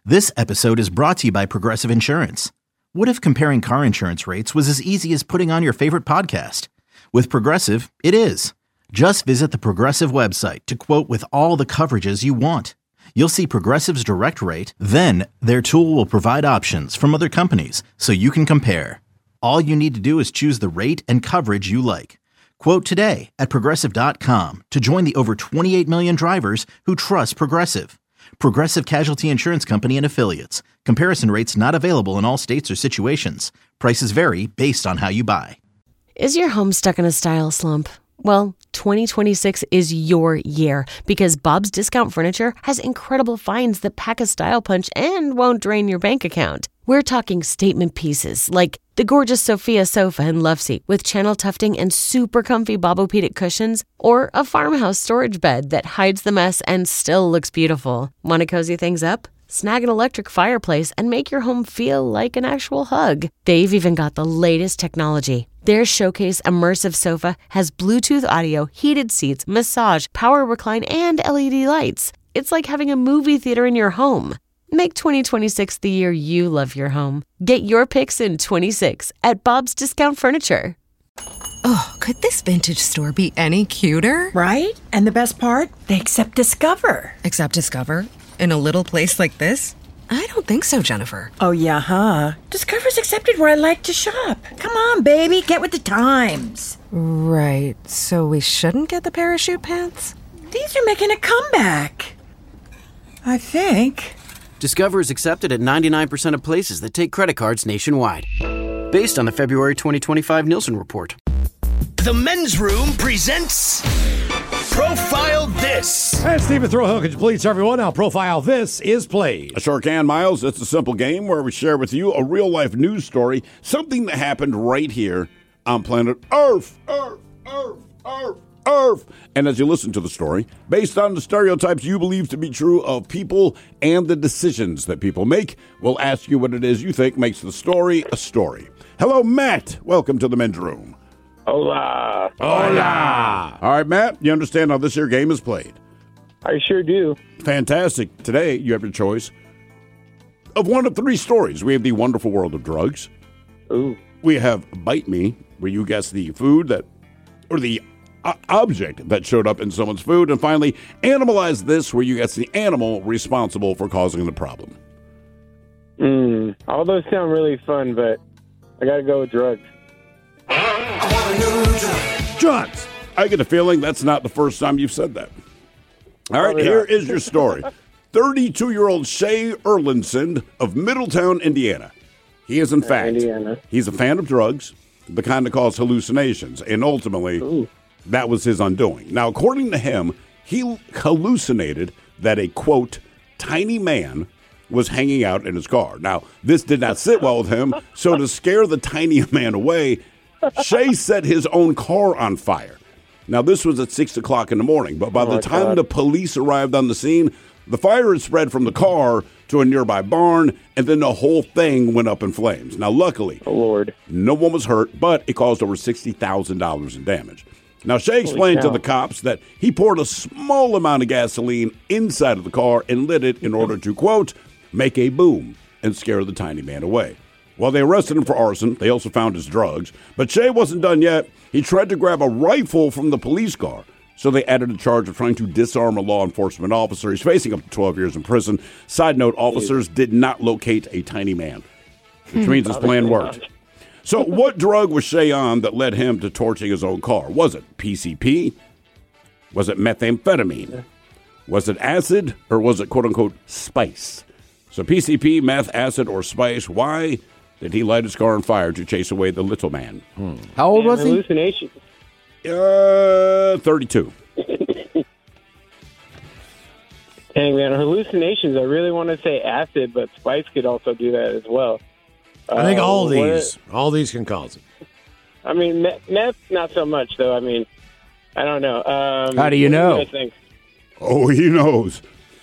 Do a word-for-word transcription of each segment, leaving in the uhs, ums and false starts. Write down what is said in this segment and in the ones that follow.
This episode is brought to you by Progressive Insurance. What if comparing car insurance rates was as easy as putting on your favorite podcast? With Progressive, it is. Just visit the Progressive website to quote with all the coverages you want. You'll see Progressive's direct rate, then their tool will provide options from other companies so you can compare. All you need to do is choose the rate and coverage you like. Quote today at progressive dot com to join the over twenty-eight million drivers who trust Progressive. Progressive Casualty Insurance Company and Affiliates. Comparison rates not available in all states or situations. Prices vary based on how you buy. Is your home stuck in a style slump? Well, twenty twenty-six is your year because Bob's Discount Furniture has incredible finds that pack a style punch and won't drain your bank account. We're talking statement pieces like the gorgeous Sophia sofa and love seat with channel tufting and super comfy Bobopedic cushions, or a farmhouse storage bed that hides the mess and still looks beautiful. Want to cozy things up? Snag an electric fireplace and make your home feel like an actual hug. They've even got the latest technology. Their Showcase Immersive Sofa has Bluetooth audio, heated seats, massage, power recline, and L E D lights. It's like having a movie theater in your home. Make twenty twenty-six the year you love your home. Get your picks in twenty-six at Bob's Discount Furniture. Oh, could this vintage store be any cuter? Right? And the best part? They accept Discover. Accept Discover? In a little place like this? I don't think so, Jennifer. Oh, yeah, huh? Discover's accepted where I like to shop. Come on, baby, get with the times. Right, so we shouldn't get the parachute pants? These are making a comeback. I think. Discover is accepted at ninety-nine percent of places that take credit cards nationwide. Based on the February twenty twenty-five Nielsen report. The Men's Room presents Profile This. And Stephen Throwhill completes everyone. Now, Profile This is played. I sure can, Miles. It's a simple game where we share with you a real-life news story, something that happened right here on planet Earth. Earth, Earth, Earth, Earth. And as you listen to the story, based on the stereotypes you believe to be true of people and the decisions that people make, we'll ask you what it is you think makes the story a story. Hello, Matt. Welcome to the Men's Room. Hola. Hola. All right, Matt, you understand how this here game is played? I sure do. Fantastic. Today, you have your choice of one of three stories. We have the wonderful world of drugs. Ooh. We have Bite Me, where you guess the food that, or the uh, object that showed up in someone's food. And finally, Animalize This, where you guess the animal responsible for causing the problem. Mm, all those sound really fun, but I gotta go with drugs. Drugs. I get a feeling that's not the first time you've said that. All right, Probably here not. is your story. thirty-two-year-old Shay Erlinson of Middletown, Indiana. He is, in fact, Indiana. he's a fan of drugs, the kind that cause hallucinations, and ultimately, Ooh. that was his undoing. Now, according to him, he hallucinated that a, quote, tiny man was hanging out in his car. Now, this did not sit well with him, so to scare the tiny man away, Shay set his own car on fire. Now, this was at six o'clock in the morning, but by Oh the my time God. the police arrived on the scene, the fire had spread from the car to a nearby barn, and then the whole thing went up in flames. Now, luckily, Oh, Lord. no one was hurt, but it caused over sixty thousand dollars in damage. Now, Shay explained to cow. the cops that he poured a small amount of gasoline inside of the car and lit it in order to, quote, make a boom and scare the tiny man away. While they arrested him for arson, they also found his drugs. But Shay wasn't done yet. He tried to grab a rifle from the police car. So they added a charge of trying to disarm a law enforcement officer. He's facing up to twelve years in prison. Side note, officers did not locate a tiny man, which means his plan worked. So what drug was Shay on that led him to torching his own car? Was it P C P? Was it methamphetamine? Was it acid? Or was it, quote-unquote, spice? So P C P, meth, acid, or spice. Why did he light his car on fire to chase away the little man? Hmm. How old Man, was he? hallucinations. Uh, thirty-two. Dang, man, hallucinations. I really want to say acid, but spice could also do that as well. I think Uh, all what- these, all these can cause it. I mean, me- meth, not so much, though. I mean, I don't know. Um, How do you what know? guys think? Oh, he knows.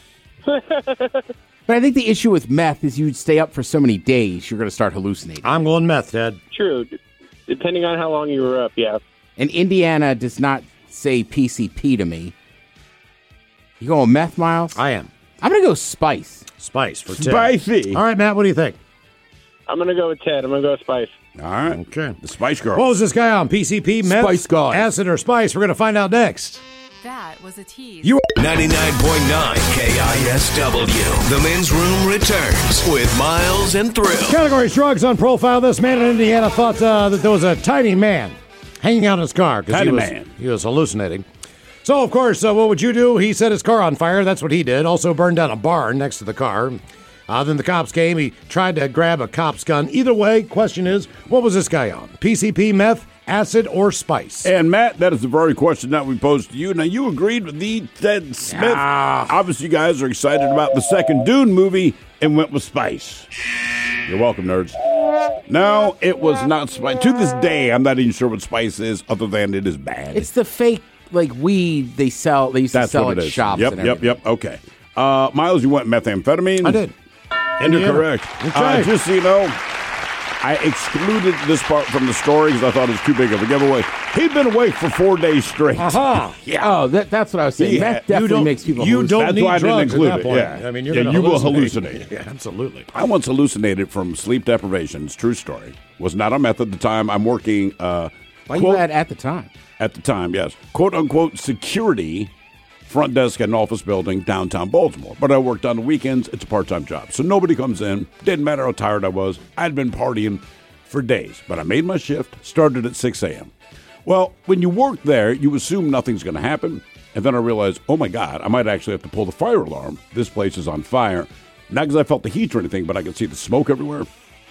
But I think the issue with meth is you'd stay up for so many days, you're going to start hallucinating. I'm going meth, Ted. True. Depending on how long you were up, yeah. And Indiana does not say P C P to me. You going meth, Miles? I am. I'm going to go Spice. Spice for Ted. Spicy. All right, Matt, what do you think? I'm going to go with Ted. I'm going to go with Spice. All right. Okay. The Spice Girl. What was this guy on? P C P, meth, Spice Guy. acid, or spice? We're going to find out next. That was a tease. You ninety-nine point nine K I S W. The Men's Room returns with Miles and Thrill. Category Shrugs on Profile. This man in Indiana thought uh, that there was a tiny man hanging out in his car because Tiny he was, man. he was hallucinating. So, of course, uh, what would you do? He set his car on fire. That's what he did. Also burned down a barn next to the car. Uh, then the cops came. He tried to grab a cop's gun. Either way, question is, what was this guy on? P C P, meth, acid, or spice? And Matt, that is the very question that we posed to you. Now, you agreed with the Ted Smith. Yeah. Obviously, you guys are excited about the second Dune movie and went with spice. You're welcome, nerds. No, it was not spice. To this day, I'm not even sure what spice is, other than it is bad. It's the fake, like, weed they sell. They used That's to sell what at it is. shops Yep, and yep, everything. yep. Okay. Uh, Miles, you went methamphetamine. I did. And you're Indiana. correct. Okay. Uh, just so you know, I excluded this part from the story because I thought it was too big of a giveaway. He'd been awake for four days straight. Uh-huh. Yeah. Oh, that, that's what I was saying. Yeah. Meth definitely don't- makes people you hallucinate. don't That's need why I didn't drugs include at that it. point. Yeah. I mean, you're Yeah, gonna you will hallucinate. hallucinate. Yeah, absolutely. I once hallucinated from sleep deprivation. It's a true story. Was not on meth at the time. I'm working. Uh, Why quote, you had at the time? At the time, yes. Quote unquote security front desk at an office building downtown Baltimore. But I worked on the weekends. It's a part-time job. So nobody comes in. Didn't matter how tired I was. I'd been partying for days. But I made my shift. Started at six a.m. Well, when you work there, you assume nothing's going to happen. And then I realized, oh my God, I might actually have to pull the fire alarm. This place is on fire. Not because I felt the heat or anything, but I could see the smoke everywhere.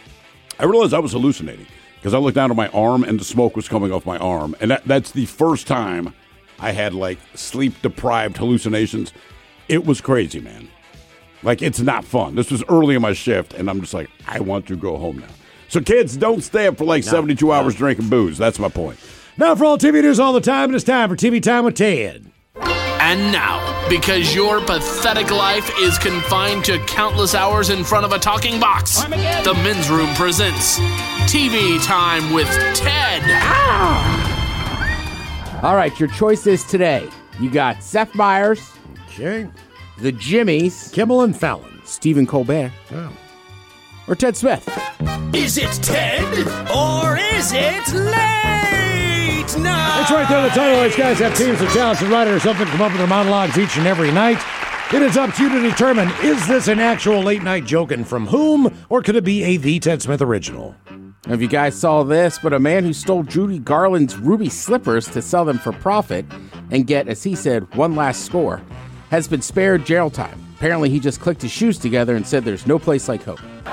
I realized I was hallucinating because I looked down at my arm and the smoke was coming off my arm. And that, that's the first time I had like sleep-deprived hallucinations. It was crazy, man. Like, it's not fun. This was early in my shift, and I'm just like, I want to go home now. So, kids, don't stay up for like no, seventy-two no. hours drinking booze. That's my point. Now, for all T V news all the time, it's time for T V Time with Ted. And now, because your pathetic life is confined to countless hours in front of a talking box, the Men's Room presents T V Time with Ted. Ah! All right, your choices today. You got Seth Meyers, okay, the Jimmys, Kimmel and Fallon, Stephen Colbert, oh. or Ted Smith. Is it Ted or is it late night? That's right there. The title. These guys have teams of talented writers or something come up with their monologues each and every night. It is up to you to determine, is this an actual late night joke and from whom, or could it be a The Ted Smith original? If you guys saw this, but a man who stole Judy Garland's ruby slippers to sell them for profit and get, as he said, one last score, has been spared jail time. Apparently, he just clicked his shoes together and said there's no place like home.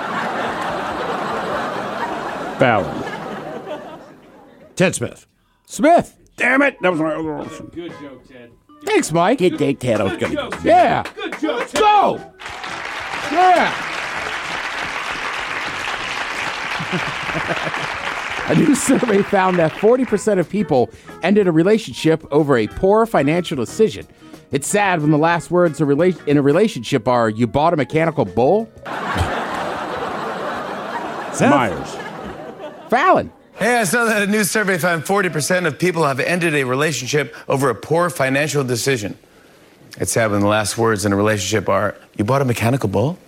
Fallon. Ted Smith. Smith. Damn it. That was my other option. Good joke, Ted. Thanks, Mike. Get Ted, Ted. I was going to Yeah. Good joke, Let's Ted. go. Yeah. A new survey found that forty percent of people ended a relationship over a poor financial decision. It's sad when the last words in a relationship are, you bought a mechanical bull? Seth? Myers. Fallon. Hey, I saw that a new survey found forty percent of people have ended a relationship over a poor financial decision. It's sad when the last words in a relationship are, you bought a mechanical bull?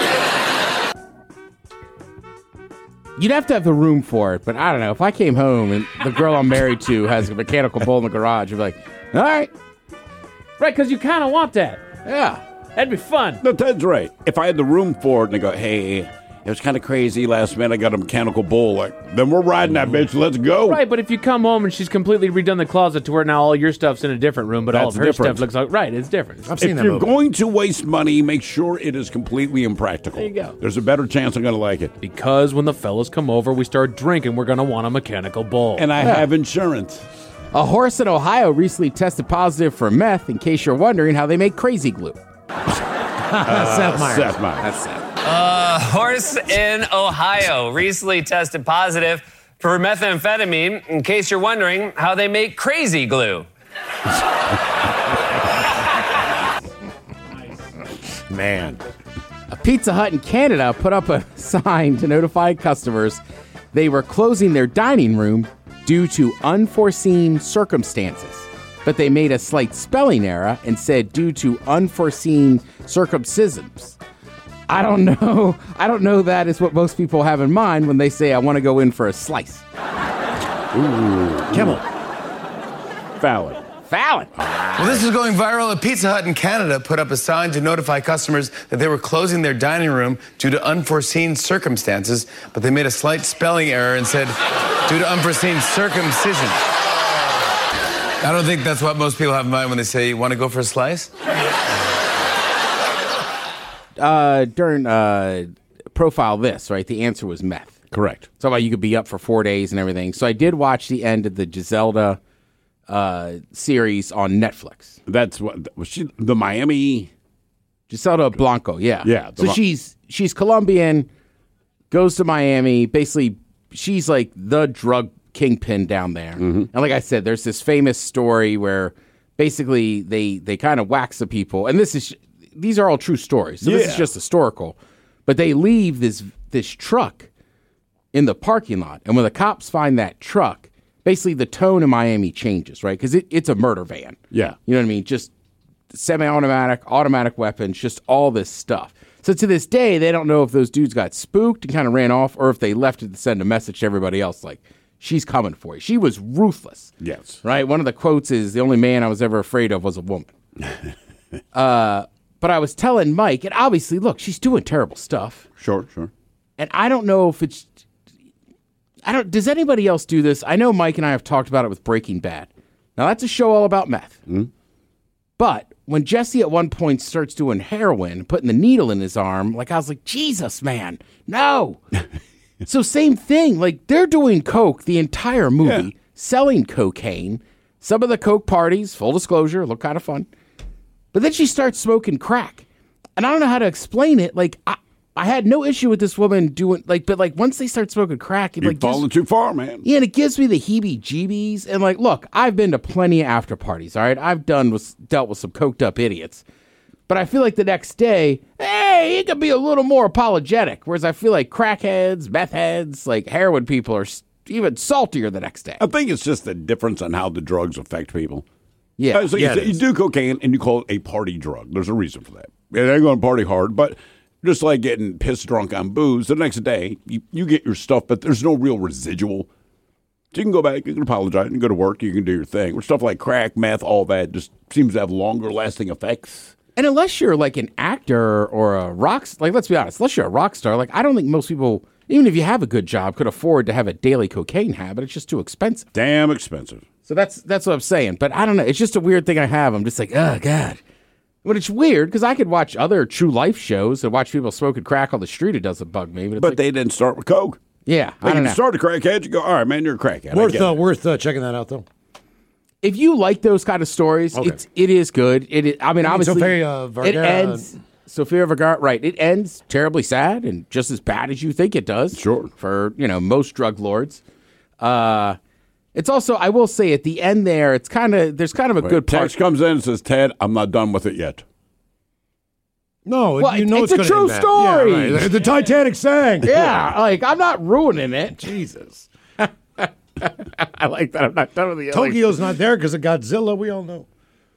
You'd have to have the room for it, but I don't know. If I came home and the girl I'm married to has a mechanical bull in the garage, I'd be like, all right. Right, because you kind of want that. Yeah. That'd be fun. No, Ted's right. If I had the room for it and they go, hey, it was kind of crazy last minute, I got a mechanical bull, like, then we're riding that bitch, let's go. Right, but if you come home and she's completely redone the closet to where now all your stuff's in a different room, but all That's of her different. stuff looks like, right, it's different. I've seen If that you're movie. going to waste money, make sure it is completely impractical. There you go. There's a better chance I'm going to like it. Because when the fellas come over, we start drinking, we're going to want a mechanical bull. And I Yeah. have insurance. A horse in Ohio recently tested positive for meth, in case you're wondering how they make crazy glue. Uh, Seth Meyers. Seth Meyers. That's sad. A horse in Ohio recently tested positive for methamphetamine, in case you're wondering how they make crazy glue. Man. A Pizza Hut in Canada put up a sign to notify customers they were closing their dining room due to unforeseen circumstances. but they made a slight spelling error and said due to unforeseen circumcisions. I don't know. I don't know that is what most people have in mind when they say, I want to go in for a slice. Ooh. Kimmel. Valid. Valid. Well, this is going viral. A Pizza Hut in Canada put up a sign to notify customers that they were closing their dining room due to unforeseen circumstances, but they made a slight spelling error and said, due to unforeseen circumcision. I don't think that's what most people have in mind when they say, you want to go for a slice? Uh, during uh, Profile This, right, the answer was meth. Correct. So about you could be up for four days and everything. So I did watch the end of the Giselda uh, series on Netflix. That's what was she the Miami Giselda Blanco, yeah. Yeah. So Mo- she's she's Colombian, goes to Miami, basically she's like the drug kingpin down there. Mm-hmm. And like I said, there's this famous story where basically they they kind of wax the people, and this is these are all true stories. So this is Yeah. just historical. But they leave this this truck in the parking lot. And when the cops find that truck, basically the tone in Miami changes, right? Because it, it's a murder van. Yeah. You know what I mean? Just semi-automatic, automatic weapons, just all this stuff. So to this day, they don't know if those dudes got spooked and kind of ran off or if they left it to send a message to everybody else like, she's coming for you. She was ruthless. Yes. Right? One of the quotes is, the only man I was ever afraid of was a woman. uh, but I was telling Mike, and obviously, look, she's doing terrible stuff. Sure, sure. And I don't know if it's... I don't. Does anybody else do this? I know Mike and I have talked about it with Breaking Bad. Now, that's a show all about meth. Mm-hmm. But when Jesse at one point starts doing heroin, putting the needle in his arm, like I was like, Jesus, man, no. So same thing. Like they're doing coke the entire movie, yeah. selling cocaine. Some of the coke parties, full disclosure, look kind of fun. But then she starts smoking crack. And I don't know how to explain it. Like, I, I had no issue with this woman doing, like, but like once they start smoking crack, it You're like falling gives, too far, man. Yeah, and it gives me the heebie-jeebies. And like, look, I've been to plenty of after parties, all right? I've done with, dealt with some coked up idiots. But I feel like the next day, hey, it could be a little more apologetic. Whereas I feel like crackheads, meth heads, like heroin people are even saltier the next day. I think it's just the difference on how the drugs affect people. Yeah, Uh, so yeah, you, it you is. do cocaine and you call it a party drug. There's a reason for that. Yeah, they ain't going to party hard, but just like getting pissed drunk on booze, the next day you, you get your stuff, but there's no real residual. So you can go back, you can apologize, you can go to work, you can do your thing. With stuff like crack, meth, all that just seems to have longer lasting effects. And unless you're like an actor or a rock, like let's be honest, unless you're a rock star, like I don't think most people, even if you have a good job, could afford to have a daily cocaine habit. It's just too expensive. Damn expensive. So that's that's what I'm saying. But I don't know. It's just a weird thing I have. I'm just like, oh God. But it's weird because I could watch other true life shows and watch people smoking crack on the street. It doesn't bug me. But, it's But like, they didn't start with coke. yeah, I Like don't you know. start a crackhead, you go, all right, man, you're a crackhead. I Worth get uh, it. worth uh, checking that out though. If you like those kind of stories, Okay. it's it is good. It is, I mean, You mean obviously, Sofia it Vergara ends. Sofia Vergara, right? It ends terribly sad and just as bad as you think it does. Sure. For you know most drug lords. Uh, it's also, I will say, at the end there, it's kind of there's kind of a Wait, good part. text comes in and says, Ted, I'm not done with it yet. No, Well, you know it's it's, a gonna true end bad. story. Yeah, right. The, the Titanic sank. Yeah, like I'm not ruining it. Jesus. I like that. I'm not done with the other. Tokyo's not there because of Godzilla. We all know.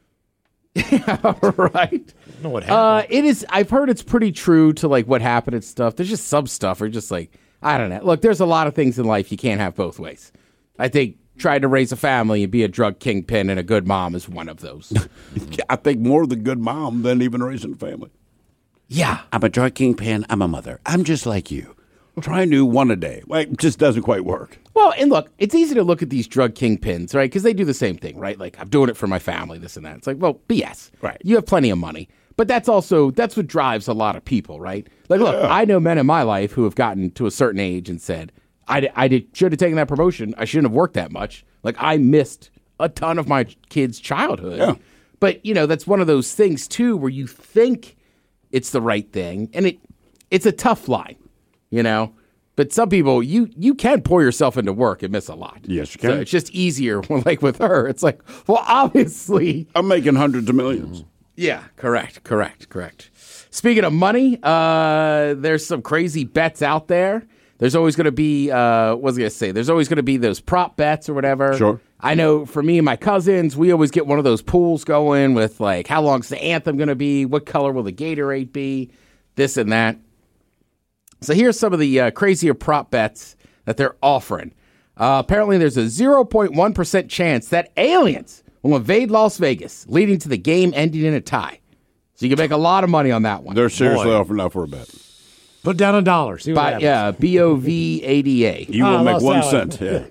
right. Know what Uh, happened? it is. I've heard it's pretty true to like what happened and stuff. There's just some stuff or just like I don't know. Look, there's a lot of things in life you can't have both ways. I think trying to raise a family and be a drug kingpin and a good mom is one of those. I think more the good mom than even raising a family. Yeah. I'm a drug kingpin. I'm a mother. I'm just like you. Try and do one a day. Like, it just doesn't quite work. Well, and look, it's easy to look at these drug kingpins, right? Because they do the same thing, right? Like, I'm doing it for my family, this and that. It's like, well, B S. Right. You have plenty of money. But that's also, that's what drives a lot of people, right? Like, look, Yeah. I know men in my life who have gotten to a certain age and said, I, di- I did, should have taken that promotion. I shouldn't have worked that much. Like, I missed a ton of my kids' childhood. Yeah. But, you know, that's one of those things, too, where you think it's the right thing. And it it's a tough line, you know? But some people, you you can pour yourself into work and miss a lot. Yes, you So can. it's just easier. Like with her, it's like, well, obviously. I'm making hundreds of millions. Yeah, correct, correct, correct. Speaking of money, uh, there's some crazy bets out there. There's always going to be, uh, what was I going to say? There's always going to be those prop bets or whatever. Sure. I know for me and my cousins, we always get one of those pools going with, like, how long's the anthem going to be? What color will the Gatorade be? This and that. So here's some of the uh, crazier prop bets that they're offering. Uh, apparently, there's a zero point one percent chance that aliens will invade Las Vegas, leading to the game ending in a tie. So you can make a lot of money on that one. They're seriously Boy. offering that for a bet. Put down a dollar. See what By, happens. yeah, B O V A D A. You will Ah, make lost one that one. cent. Yeah.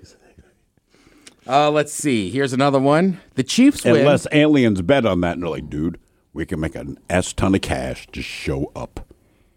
Uh, let's see. Here's another one. The Chiefs win. Unless aliens bet on that and they're like, dude, we can make an S ton of cash to show up.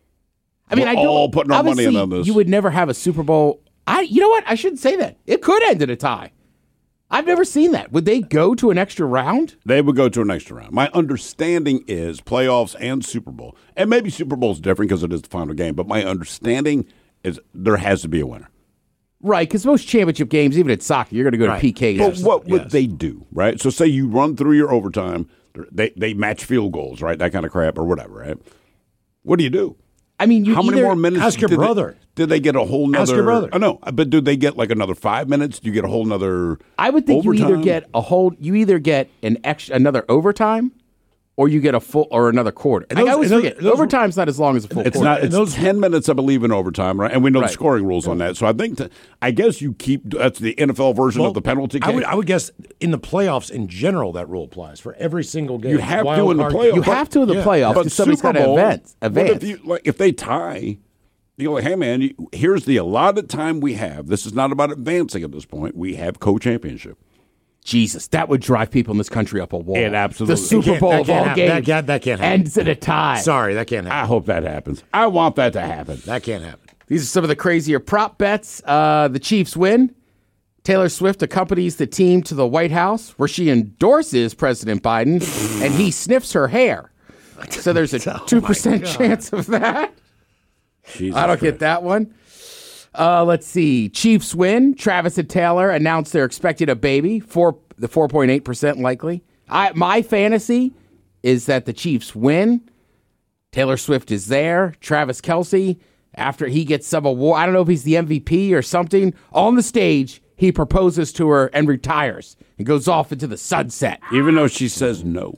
I mean, We're I don't. all putting our money in obviously, on this. You would never have a Super Bowl. I. You know what? I shouldn't say that. It could end in a tie. I've never seen that. Would they go to an extra round? They would go to an extra round. My understanding is playoffs and Super Bowl, and maybe Super Bowl is different because it is the final game, but my understanding is there has to be a winner. Right, because most championship games, even at soccer, you're going to go Right. to P K. But what would they do, right? So say you run through your overtime, they they match field goals, right? That kind of crap or whatever, right? What do you do? I mean, you how many either- more minutes? Ask your did brother. They, did they get a whole nother? Ask your brother. I know, but do they get like another five minutes? Do you get a whole nother? I would think overtime? you either get a whole, you either get an extra, another overtime, or you get a full or another quarter. And I those- always and those- forget those- overtime's not as long as a full It's quarter. not. It's those- ten minutes, I believe, in overtime, right? And we know Right. the scoring rules on that. So I think that I guess you keep that's the N F L version Well, of the penalty kick. I would, I would guess in the playoffs in general that rule applies for every single game. You have to Wild in the card playoffs. game. You have to in the Yeah. playoffs But because somebody's got Super to Bowl, advance. what advance. if you like if they tie? You go like, hey man, you, here's the allotted time we have. This is not about advancing at this point. We have co-championship. Jesus, that would drive people in this country up a wall. It absolutely- The Super That can't- Bowl that of can't all happen. games That can't- that can't happen. ends in a tie. Sorry, that can't I happen. hope that happens. I want that to happen. That can't happen. These are some of the crazier prop bets. Uh, the Chiefs win. Taylor Swift accompanies the team to the White House, where she endorses President Biden, and he sniffs her hair. So there's a two percent chance of that. Jesus I don't Christ. get that one. Uh, let's see. Chiefs win. Travis and Taylor announced they're expecting a baby. Four, the four point eight percent likely. I, my fantasy is that the Chiefs win. Taylor Swift is there. Travis Kelce, after he gets some award, I don't know if he's the M V P or something, on the stage, he proposes to her and retires and goes off into the sunset. Even though she says no.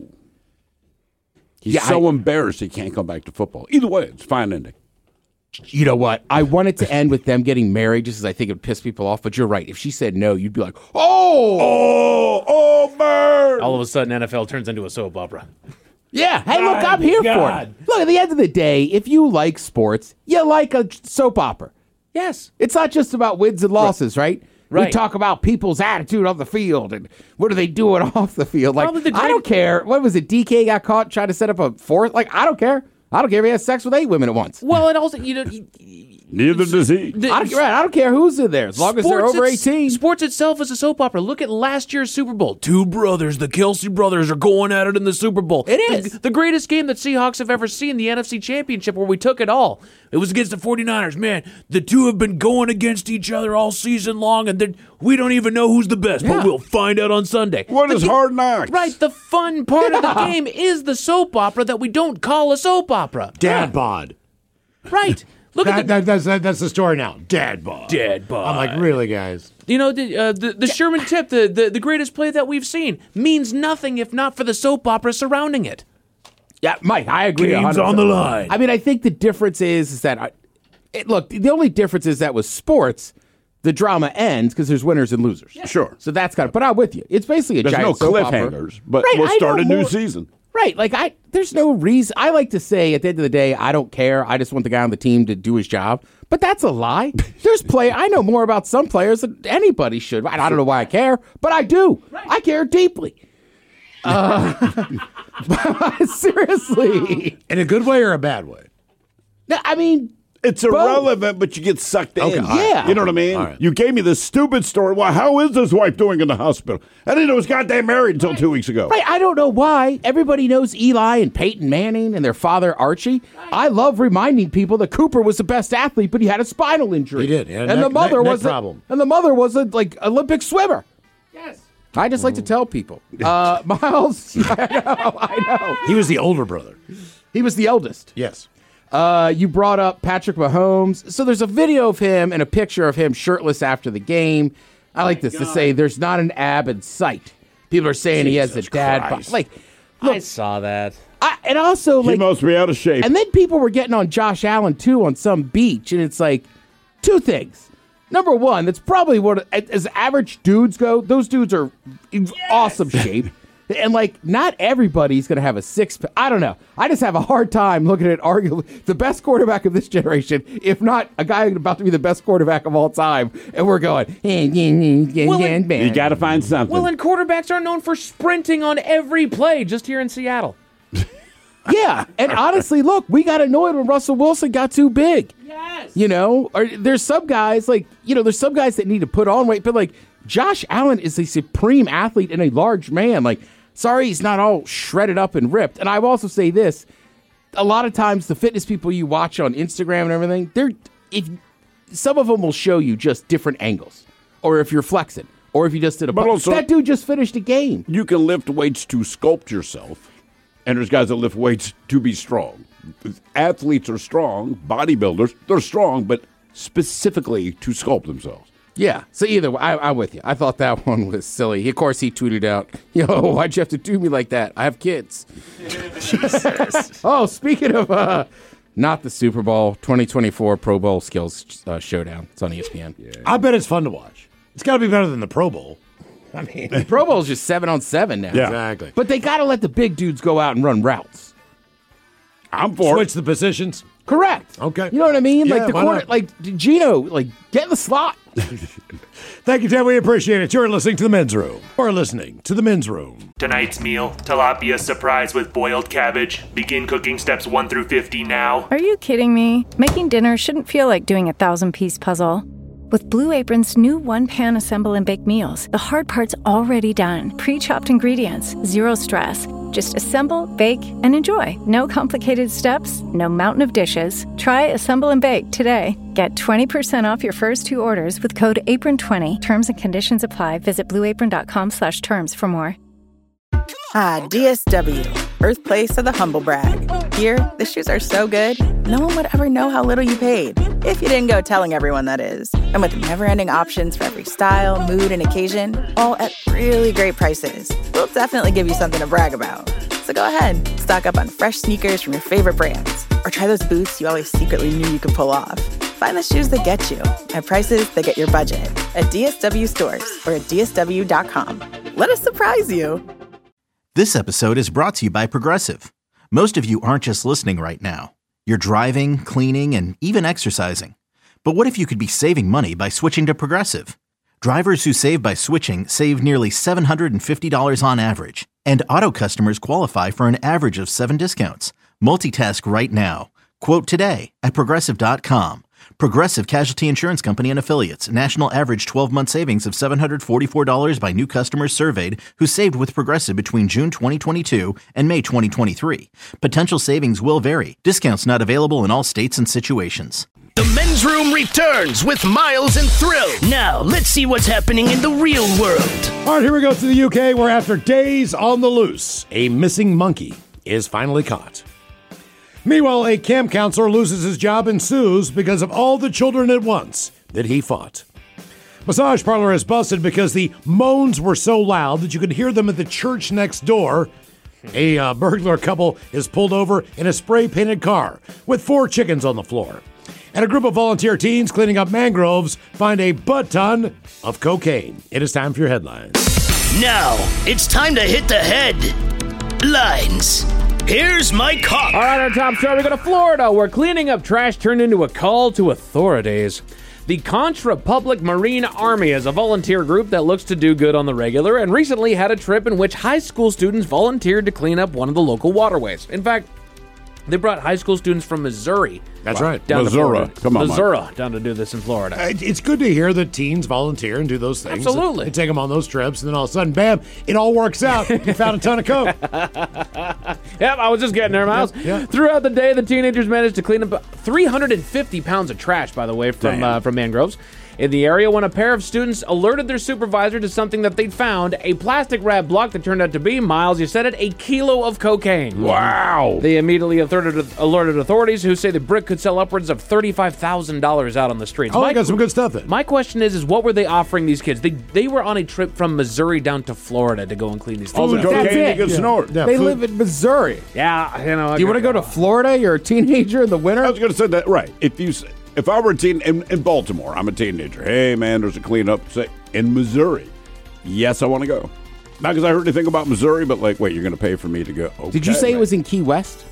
He's Yeah, so I- embarrassed he can't come back to football. Either way, it's a fine ending. You know what? I want it to end with them getting married just as I think it would piss people off, but you're right. If she said no, you'd be like, oh! Oh, oh, bird! All of a sudden, N F L turns into a soap opera. Yeah. Hey, look, My I'm here God. for it. Look, at the end of the day, if you like sports, you like a soap opera. Yes. It's not just about wins and losses, right? We Right. talk about people's attitude on the field and what are they doing off the field. Like, Probably the I don't great- care. What was it? D K got caught trying to set up a fourth. Like, I don't care. I don't care if he has sex with eight women at once. Well, and also, you know, y- Neither does he. the- I don't, right, I don't care who's in there as long as they're Sports over it's- eighteen. Sports itself is a soap opera. Look at last year's Super Bowl. Two brothers, the Kelsey brothers, are going at it in the Super Bowl. It The- is. The, greatest game that Seahawks have ever seen, the N F C Championship, where we took it all. It was against the forty-niners. Man, the two have been going against each other all season long, and then we don't even know who's the best, Yeah. but we'll find out on Sunday. What The is ga- Hard Knocks? Right, the fun part of the game is the soap opera that we don't call a soap opera. Dad bod. Right. Look That, at the that, that's, that, that's the story now. Dad bod. Dad bod. I'm like, really, guys? You know, the, uh, the, the Sherman tip, the, the, the greatest play that we've seen, means nothing if not for the soap opera surrounding it. Yeah, Mike, I agree. Game's one hundred percent. on the line. I mean, I think the difference is, is that, I, it, look, the only difference is that with sports, the drama ends because there's winners and losers. Sure. So that's kind of, but I'm with you. It's basically a There's giant no soap opera. cliffhangers, but Right, we'll I start know a new more- season. Right. Like, I, there's no reason. I like to say at the end of the day, I don't care. I just want the guy on the team to do his job. But that's a lie. There's play. I know more about some players than anybody should. I don't know why I care, but I do. I care deeply. Uh, seriously. In a good way or a bad way? I mean, It's irrelevant, but you get sucked in. Okay, all right. Yeah. You know what I mean? All right. You gave me this stupid story. Well, how is his wife doing in the hospital? I didn't know he was goddamn married until two weeks ago. Right, I don't know why. Everybody knows Eli and Peyton Manning and their father Archie. I love reminding people that Cooper was the best athlete, but he had a spinal injury. He did. He had a and the neck- mother neck- neck was a, problem. and the mother was a like Olympic swimmer. Yes. I just like to tell people. Uh, Miles, I know, I know. He was the older brother. He was the eldest. Yes. Uh, you brought up Patrick Mahomes. So there's a video of him and a picture of him shirtless after the game. I like this to say there's not an ab in sight. People are saying Jesus he has a dad bod. Like, look, I saw that. I, and also, like, he must be out of shape. And then people were getting on Josh Allen too on some beach, and it's like two things. Number one, that's probably what as average dudes go. Those dudes are in yes! awesome shape. And, like, not everybody's going to have a six-pack. I don't know. I just have a hard time looking at arguably the best quarterback of this generation, if not a guy about to be the best quarterback of all time. And we're going, eh, eh, eh, well, eh, eh, you got to find something. Well, and quarterbacks are known for sprinting on every play just here in Seattle. Yeah. And honestly, look, we got annoyed when Russell Wilson got too big. Yes. You know, or there's some guys, like, you know, there's some guys that need to put on weight, but, like, Josh Allen is a supreme athlete and a large man. Like, sorry, he's not all shredded up and ripped. And I will also say this. A lot of times the fitness people you watch on Instagram and everything, they're if some of them will show you just different angles. Or if you're flexing. Or if you just did a... But also, that dude just finished a game. You can lift weights to sculpt yourself. And there's guys that lift weights to be strong. Athletes are strong. Bodybuilders, they're strong, but specifically to sculpt themselves. Yeah, so either way, I, I'm with you. I thought that one was silly. Of course, he tweeted out, yo, why'd you have to do me like that? I have kids. Jesus. Oh, speaking of uh, not the Super Bowl, twenty twenty-four Pro Bowl Skills uh, Showdown. It's on E S P N. Yeah. I bet it's fun to watch. It's got to be better than the Pro Bowl. I mean, the Pro Bowl's just seven on seven now. Yeah. Exactly. But they got to let the big dudes go out and run routes. I'm for Switch the positions. Correct. Okay. You know what I mean? Yeah, like the corner, like Gino, like get in the slot. Thank you, Ted. We appreciate it. You're listening to the Men's Room. Or listening to the Men's Room. Tonight's meal, tilapia surprise with boiled cabbage. Begin cooking steps one through fifty now. Are you kidding me? Making dinner shouldn't feel like doing a thousand-piece puzzle. With Blue Apron's new one-pan assemble and bake meals, the hard part's already done. Pre-chopped ingredients, zero stress. Just assemble, bake, and enjoy. No complicated steps, no mountain of dishes. Try Assemble and Bake today. Get twenty percent off your first two orders with code apron twenty. Terms and conditions apply. Visit blueapron.com slash terms for more. Ah, D S W, birthplace of the humble brag. Here, the shoes are so good, no one would ever know how little you paid. If you didn't go telling everyone, that is. And with never-ending options for every style, mood, and occasion, all at really great prices, we'll definitely give you something to brag about. So go ahead, stock up on fresh sneakers from your favorite brands, or try those boots you always secretly knew you could pull off. Find the shoes that get you at prices that get your budget at D S W stores or at D S W dot com. Let us surprise you. This episode is brought to you by Progressive. Most of you aren't just listening right now. You're driving, cleaning, and even exercising. But what if you could be saving money by switching to Progressive? Drivers who save by switching save nearly seven hundred fifty dollars on average. And auto customers qualify for an average of seven discounts. Multitask right now. Quote today at Progressive dot com. Progressive Casualty Insurance Company and Affiliates. National average twelve-month savings of seven hundred forty-four dollars by new customers surveyed who saved with Progressive between June twenty twenty-two and May twenty twenty-three. Potential savings will vary. Discounts not available in all states and situations. The Men's Room returns with Miles and Thrill. Now, let's see what's happening in the real world. All right, here we go to the U K, where after days on the loose, a missing monkey is finally caught. Meanwhile, a camp counselor loses his job and sues because of all the children at once that he fought. Massage parlor is busted because the moans were so loud that you could hear them at the church next door. A uh, burglar couple is pulled over in a spray-painted car with four chickens on the floor. And a group of volunteer teens cleaning up mangroves find a butt ton of cocaine. It is time for your headlines. Now, it's time to hit the headlines. Here's my cop. All right, our top story, we go to Florida, where cleaning up trash turned into a call to authorities. The Contra Public Marine Army is a volunteer group that looks to do good on the regular and recently had a trip in which high school students volunteered to clean up one of the local waterways. In fact, they brought high school students from Missouri. That's right. Down Missouri. To Come on, Missouri down to do this in Florida. Uh, It's good to hear that teens volunteer and do those things. Absolutely. They take them on those trips, and then all of a sudden, bam, it all works out. You found a ton of coke. Yep, I was just getting there, Miles. Yep, yep. Throughout the day, the teenagers managed to clean up three hundred fifty pounds of trash, by the way, from uh, from mangroves. in the area when a pair of students alerted their supervisor to something that they'd found, a plastic wrap block that turned out to be, Miles, you said it, a kilo of cocaine. Wow. They immediately alerted, alerted authorities, who say the brick could sell upwards of thirty-five thousand dollars out on the streets. Oh, my, I got some good stuff then. My question is, is what were they offering these kids? They they were on a trip from Missouri down to Florida to go and clean these things. Oh, the up. cocaine you can Yeah. snort. Yeah, They food- live in Missouri. Yeah, you know. Do you want to go to Florida? You're a teenager in the winter? I was going to say that, right. If you, s- if I were a teen in, in Baltimore, I'm a teenager. Hey, man, there's a cleanup say, in Missouri. Yes, I want to go. Not because I heard anything about Missouri, but like, wait, you're going to pay for me to go? Okay, Did you say right. it was in Key West?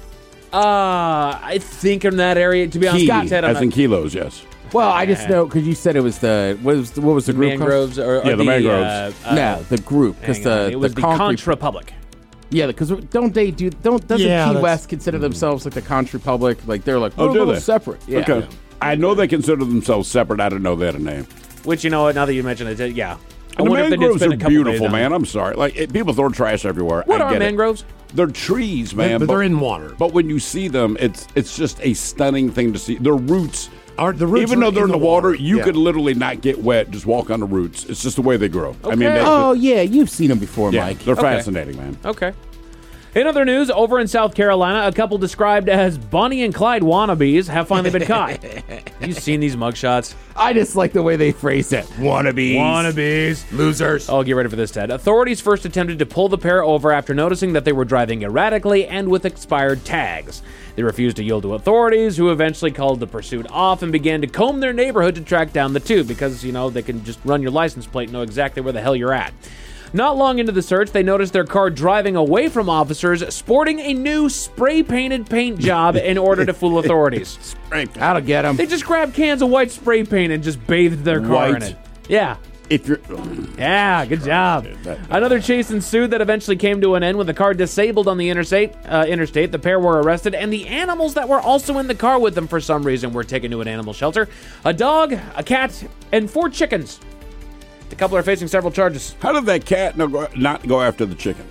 Uh, I think in that area, to be honest, Key, Scott said I'm as not- in kilos, yes. Well, I just know because you said it was the what was the, what was the, the group called? mangroves or, or Yeah, the mangroves. Uh, uh, no, the group because hang the on, it was the, concrete- Contra Republic. Yeah, because don't they do? Don't doesn't Yeah, Key that's- West consider themselves like the Country Republic? Like they're like Oh, we're a do little they? separate. Yeah. Okay. I know they consider themselves separate. I didn't know they had a name. Which, you know what, now that you mention it, yeah. I And the wonder if they did mangroves spend are a couple days beautiful, on man. it. I'm sorry. Like it, people throw trash everywhere. What I are get it. mangroves? They're trees, man. but they're in water. But when you see them, it's it's just a stunning thing to see. Their roots, Are the roots even are though they're in the water, you Yeah. could literally not get wet. Just walk on the roots. It's just the way they grow. I mean, Okay. they, Oh yeah, you've seen them before, yeah, Mike. they're Okay. fascinating, man. Okay. In other news, over in South Carolina, a couple described as Bonnie and Clyde wannabes have finally been caught. You seen these mugshots? I just like the way they phrase it. Wannabes. Wannabes. Losers. Oh, get ready for this, Ted. Authorities first attempted to pull the pair over after noticing that they were driving erratically and with expired tags. They refused to yield to authorities, who eventually called the pursuit off and began to comb their neighborhood to track down the two because, you know, they can just run your license plate and know exactly where the hell you're at. Not long into the search, they noticed their car driving away from officers, sporting a new spray-painted paint job in order to fool authorities. Spray paint. That'll get them. They just grabbed cans of white spray paint and just bathed their car in White. it. Yeah. If you're, Yeah, good job. Another chase ensued that eventually came to an end with the car disabled on the interstate. Uh, interstate. The pair were arrested, and the animals that were also in the car with them for some reason were taken to an animal shelter. A dog, a cat, and four chickens. The couple are facing several charges. how did that cat not go, not go after the chickens?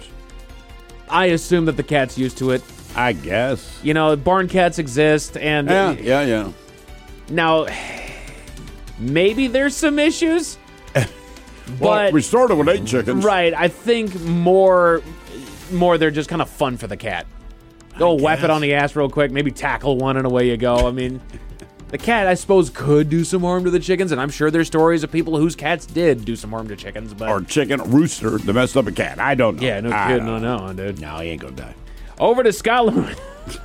I assume that the cat's used to it. I guess. You know, barn cats exist, and Yeah, yeah, yeah. now maybe there's some issues. Well, But restored with eight chickens. right, I think more, more they're just kind of fun for the cat. Go whap it on the ass real quick, maybe tackle one, and away you go. I mean, the cat, I suppose, could do some harm to the chickens, and I'm sure there's stories of people whose cats did do some harm to chickens. But Or chicken rooster that messed up a cat. I don't know. yeah, no I kidding don't on that one, dude. No, he ain't gonna die. Over to Scotland.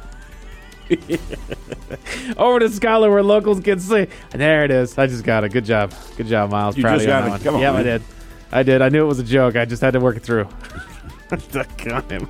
Over to Scotland, where locals can see. There it is. I just got it. Good job. Good job, Miles. You Proud just of you on got that it. one. Come on, Yeah, I man. did. I did. I knew it was a joke. I just had to work it through. Got him.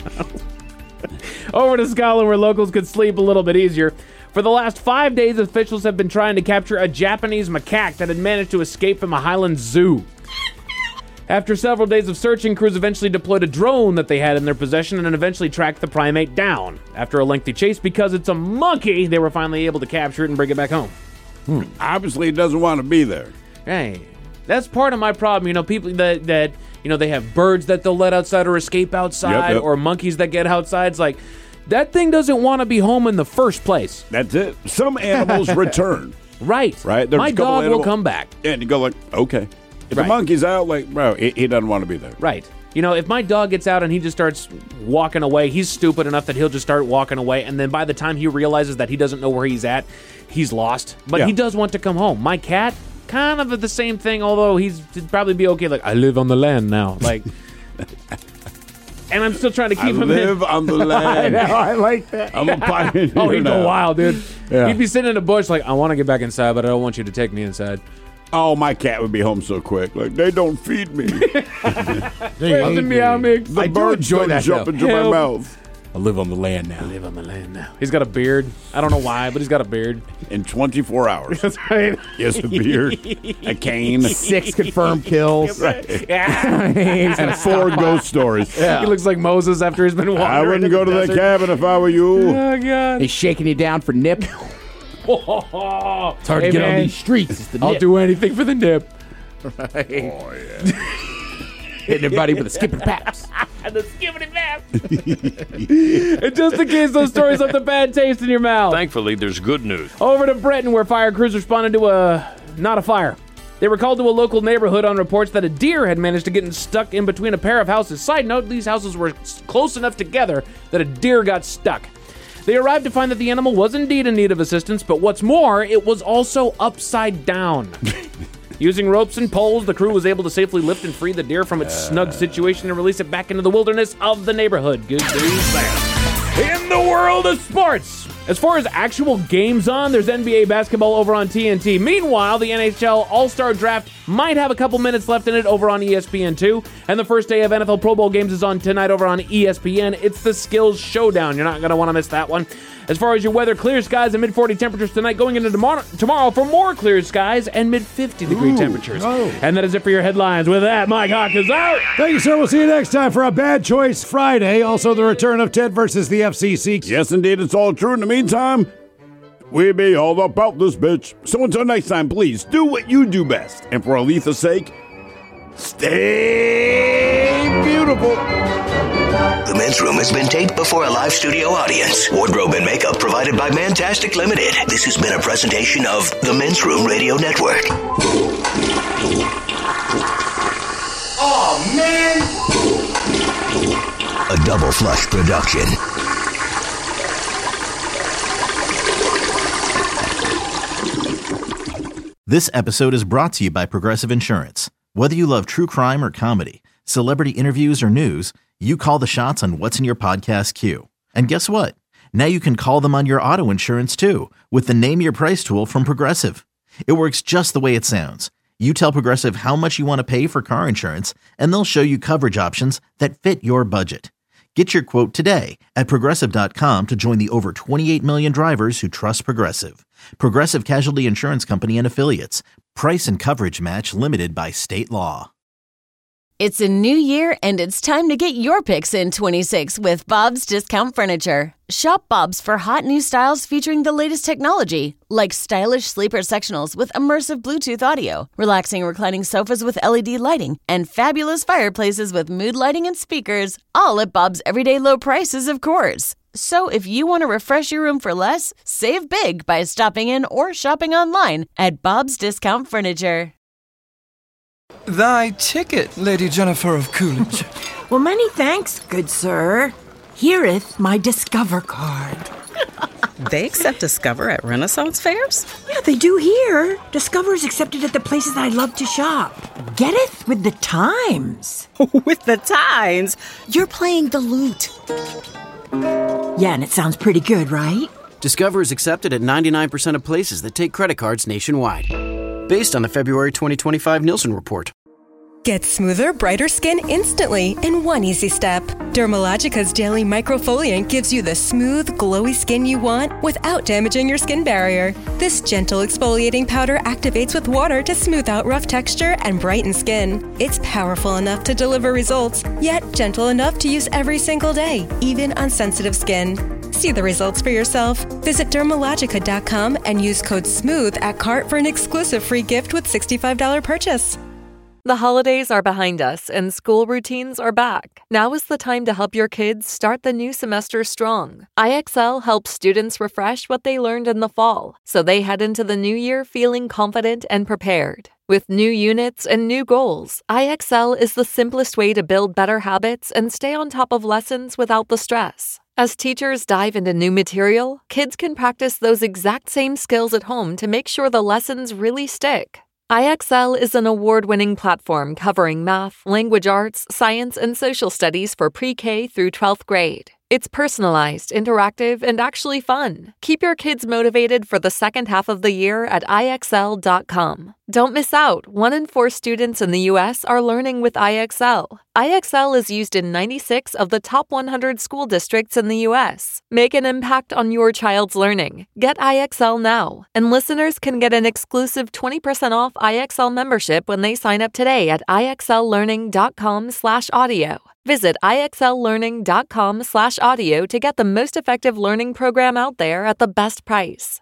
Over to Scotland, where locals could sleep a little bit easier. For the last five days, officials have been trying to capture a Japanese macaque that had managed to escape from a Highland zoo. After several days of searching, crews eventually deployed a drone that they had in their possession and eventually tracked the primate down. After a lengthy chase, because it's a monkey, they were finally able to capture it and bring it back home. Hmm. Obviously, he doesn't want to be there. Hey, that's part of my problem. You know, people that, that you know, they have birds that they'll let outside or escape outside, Yep, yep. or monkeys that get outside. It's like, that thing doesn't want to be home in the first place. That's it. Some animals return. Right. Right? There's My a couple dog will animal- come back. Yeah, and you go like, okay. If Right. the monkey's out, like, bro, he, he doesn't want to be there. Right. You know, if my dog gets out and he just starts walking away, he's stupid enough that he'll just start walking away. And then by the time he realizes that he doesn't know where he's at, he's lost. But Yeah. he does want to come home. My cat, kind of the same thing, although he's he'd probably be okay. Like, I live on the land now. Like, and I'm still trying to keep I him live in. on the I land. know. I like that. I'm a pioneer. Oh, he'd now. go wild, dude. Yeah. He'd be sitting in a bush like, I want to get back inside, but I don't want you to take me inside. Oh, my cat would be home so quick. Like, they don't feed me. the Where's the meow mix? I do birds enjoy don't that, jump though. into Help. my mouth. I live on the land now. I live on the land now. He's got a beard. I don't know why, but he's got a beard. In twenty-four hours. That's right. Yes, a beard, a cane, Six confirmed kills. Yeah. and four ghost stories. He looks like Moses after he's been wandering. I wouldn't in go the to that desert. cabin if I were you. Oh, God. He's shaking you down for nip. It's It's hard to get on these streets. It's the I'll nip. do anything for the nip. Right. Oh, yeah. Hitting everybody with a skipping paps. The skibbity map. And just in case those stories left a bad taste in your mouth. Thankfully, there's good news. Over to Britain, where fire crews responded to a not a fire, They were called to a local neighborhood on reports that a deer had managed to get stuck in between a pair of houses. Side note, these houses were close enough together that a deer got stuck. They arrived to find that the animal was indeed in need of assistance, but what's more, it was also upside down. Using ropes and poles, the crew was able to safely lift and free the deer from its snug situation and release it back into the wilderness of the neighborhood. Good news there. In the world of sports, as far as actual games on, there's N B A basketball over on T N T. Meanwhile, the N H L All-Star Draft might have a couple minutes left in it over on E S P N two. And the first day of N F L Pro Bowl games is on tonight over on E S P N. It's the Skills Showdown. You're not going to want to miss that one. As far as your weather, clear skies and mid forty temperatures tonight, going into tomorrow, tomorrow for more clear skies and mid fifty degree temperatures. Oh. And that is it for your headlines. With that, Mike Hawk is out. Thank you, sir. We'll see you next time for a Bad Choice Friday. Also, the return of Ted versus the F C C. Yes, indeed. It's all true. In the meantime, we be all about this bitch. So until next time, please do what you do best. And for Aletha's sake, stay beautiful. The Men's Room has been taped before a live studio audience. Wardrobe and makeup provided by Mantastic Limited. This has been a presentation of the Men's Room Radio Network. Oh, man! A Double Flush production. This episode is brought to you by Progressive Insurance. Whether you love true crime or comedy, celebrity interviews or news, you call the shots on what's in your podcast queue. And guess what? Now you can call them on your auto insurance too with the Name Your Price tool from Progressive. It works just the way it sounds. You tell Progressive how much you want to pay for car insurance, and they'll show you coverage options that fit your budget. Get your quote today at Progressive dot com to join the over twenty-eight million drivers who trust Progressive. Progressive Casualty Insurance Company and Affiliates. Price and coverage match limited by state law. It's a new year, and it's time to get your picks in twenty-six with Bob's Discount Furniture. Shop Bob's for hot new styles featuring the latest technology, like stylish sleeper sectionals with immersive Bluetooth audio, relaxing reclining sofas with L E D lighting, and fabulous fireplaces with mood lighting and speakers, all at Bob's everyday low prices, of course. So if you want to refresh your room for less, save big by stopping in or shopping online at Bob's Discount Furniture. Thy ticket, Lady Jennifer of Coolidge. Well, many thanks, good sir. Hereeth my Discover card. They accept Discover at Renaissance fairs? Yeah, they do here. Discover is accepted at the places I love to shop. Getteth with the times. With the times? You're playing the lute. Yeah, and it sounds pretty good, right? Discover is accepted at ninety-nine percent of places that take credit cards nationwide. Based on the February twenty twenty-five Nielsen report. Get smoother, brighter skin instantly in one easy step. Dermalogica's daily microfoliant gives you the smooth, glowy skin you want without damaging your skin barrier. This gentle exfoliating powder activates with water to smooth out rough texture and brighten skin. It's powerful enough to deliver results, yet gentle enough to use every single day, even on sensitive skin. See the results for yourself. Visit Dermalogica dot com and use code SMOOTH at cart for an exclusive free gift with sixty-five dollars purchase. The holidays are behind us and school routines are back. Now is the time to help your kids start the new semester strong. I X L helps students refresh what they learned in the fall, so they head into the new year feeling confident and prepared. With new units and new goals, I X L is the simplest way to build better habits and stay on top of lessons without the stress. As teachers dive into new material, kids can practice those exact same skills at home to make sure the lessons really stick. I X L is an award-winning platform covering math, language arts, science, and social studies for pre-K through twelfth grade. It's personalized, interactive, and actually fun. Keep your kids motivated for the second half of the year at I X L dot com. Don't miss out. One in four students in the U S are learning with I X L. I X L is used in ninety-six of the top one hundred school districts in the U S. Make an impact on your child's learning. Get I X L now. And listeners can get an exclusive twenty percent off I X L membership when they sign up today at I X L learning dot com slash audio. Visit I X L learning dot com slash audio to get the most effective learning program out there at the best price.